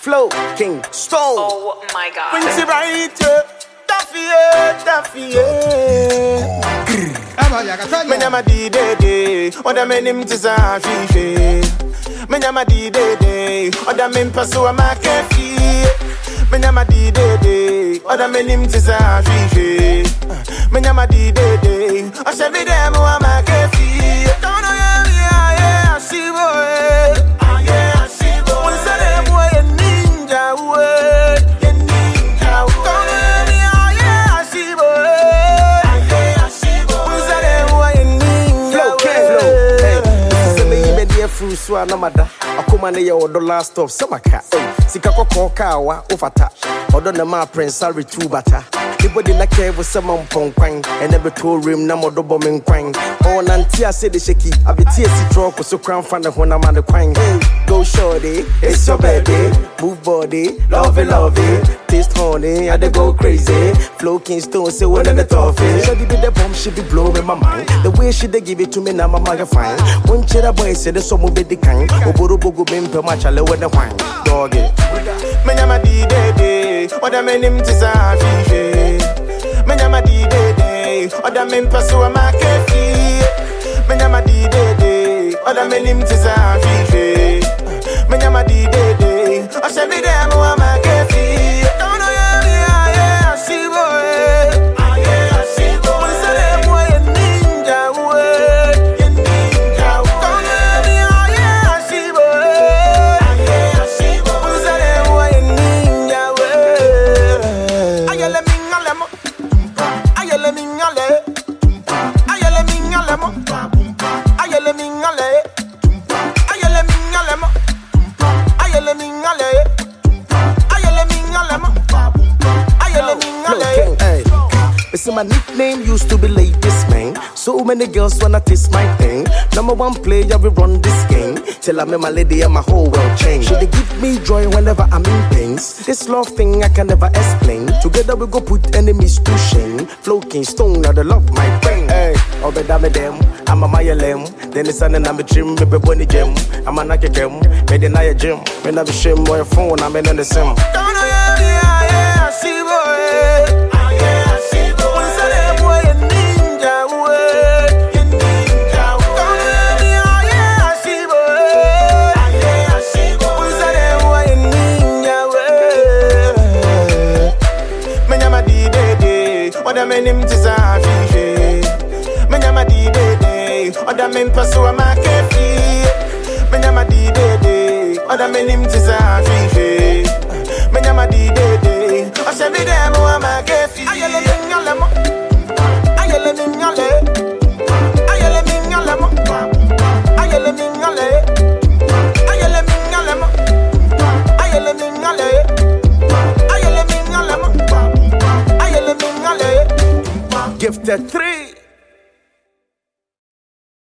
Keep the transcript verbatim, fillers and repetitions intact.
Flow King Stone. Oh my God. Quincy Bright, Taffy, Taffy. Menyama di de de, oda menim tisa fife. Menyama di de de, oda men paso ama kefi. Menyama di de de, oda menim tisa fife. Menyama di de de, osha vide mo ama kefi. Don't know yeah yeah yeah, she boy. So anamada akoma ne ye odo last stop samaka sika kokon kawa ofata odo na ma prince ari two bata anybody na care for some ponkwan and never to rim na modo bombing kwan on antia say the shaky abeti esi truck so crown fan ho na man the kwan go shorty it's your baby move body love it love it taste honey I dey go crazy flow King Stone say what in the toffee shady be the bomb she be blowing my mind the way she dey give it to me now my mother fine one chera boy say the so mo be the kind oboro bogo me mpe ma chale with the wine dog it menyama di de de oda menim tisa fife menyama di de de oda men paso ama kefi menyama di de de oda menim tisa fife menyama di de de osha mi de mo ama kefi don't know yeah yeah yeah she boy ah yeah she boy we say them boy ninja we ninja don't know yeah yeah she boy ah yeah she boy we say them boy ninja we ayele mingale mo ayele mingale ayele mingale mo ayele mingale ayele mingale mo ayele mingale ayele mingale mo ayele mingale hey it's my nickname used to be Ladies Man. So many girls wanna taste my thing. Number one player, we run this game. Till I met my lady and my whole world changed. She they give me joy whenever I'm in pains. This love thing I can never explain. Together we go put enemies to shame. Flow King Stone, now the love my brain. Hey, oh be damn them, I'm a Maya lem. Then the sun and I'm a trim, baby bunny gem. I'm a nugget gem, made in a gym. When I'm a shame, boy, phone, I'm in the sim. Don't know yeah yeah yeah, she boy. Oda menim tisa fife menyama di de de oda men paso ama kefi menyama di de de oda menim tisa fife menyama di de de osha mi de mo ama kefi ayele mingale mo ayele mingale ayele mingale mo ayele mingale ayele mingale mo ayele mingale ayele mingale mo ayele mingale Gifted three.